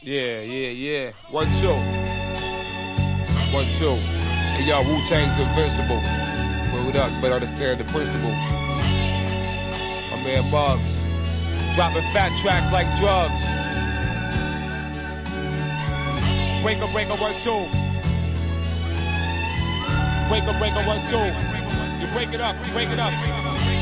Yeah. 1, 2. 1, 2. Hey, y'all, Wu-Tang's invincible. Word up, but understand the principle. My man Muggs. Dropping fat tracks like drugs. Breaker, 1, 2. Breaker, 1, 2. You break it up.